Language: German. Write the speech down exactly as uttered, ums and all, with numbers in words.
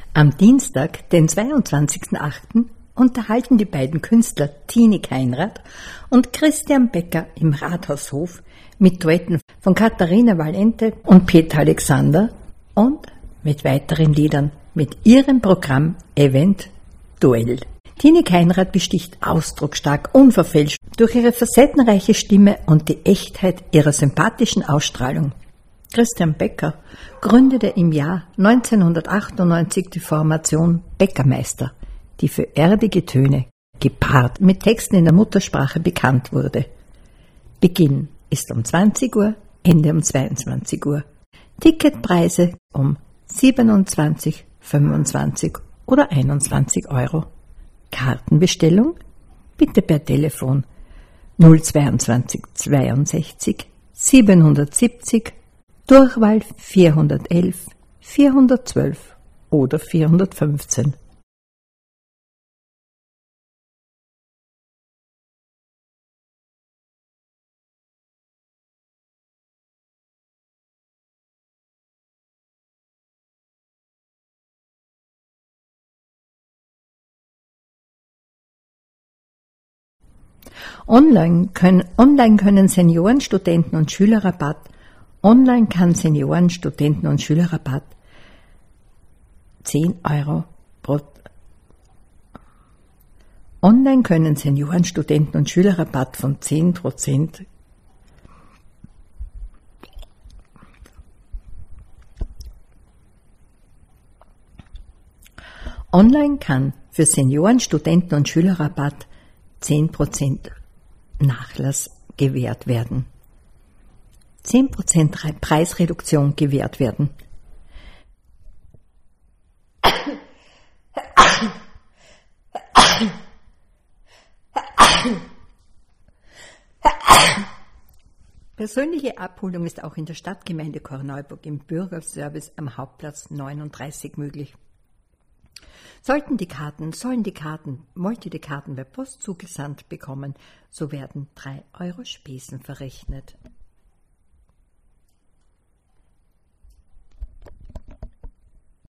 Am Dienstag, den zweiundzwanzigsten achten unterhalten die beiden Künstler Tini Keinrad und Christian Becker im Rathaushof mit Duetten von Katharina Valente und Peter Alexander und mit weiteren Liedern mit ihrem Programm Event Duell. Tini Keinrad besticht ausdrucksstark, unverfälscht durch ihre facettenreiche Stimme und die Echtheit ihrer sympathischen Ausstrahlung. Christian Becker gründete im Jahr neunzehnhundertachtundneunzig die Formation Beckermeister, die für erdige Töne, gepaart mit Texten in der Muttersprache bekannt wurde. Beginn ist um zwanzig Uhr, Ende um zweiundzwanzig Uhr. Ticketpreise um siebenundzwanzig, fünfundzwanzig oder einundzwanzig Euro. Kartenbestellung bitte per Telefon null zweiundzwanzig zweiundsechzig siebenhundertsiebzig, Durchwahl vierhundertelf, vierhundertzwölf oder vierhundertfünfzehn. Online können, online können Senioren, Studenten und Schülerrabatt Online kann Senioren, Studenten und Schülerrabatt zehn Euro pro Online können Senioren, Studenten und Schülerrabatt von zehn Prozent Online kann für Senioren, Studenten und Schülerrabatt zehn Prozent Nachlass gewährt werden. zehn Prozent Preisreduktion gewährt werden. Persönliche Abholung ist auch in der Stadtgemeinde Korneuburg im Bürgerservice am Hauptplatz neununddreißig möglich. Sollten die Karten, sollen die Karten, wollt ihr die Karten per Post zugesandt bekommen, so werden drei Euro Spesen verrechnet.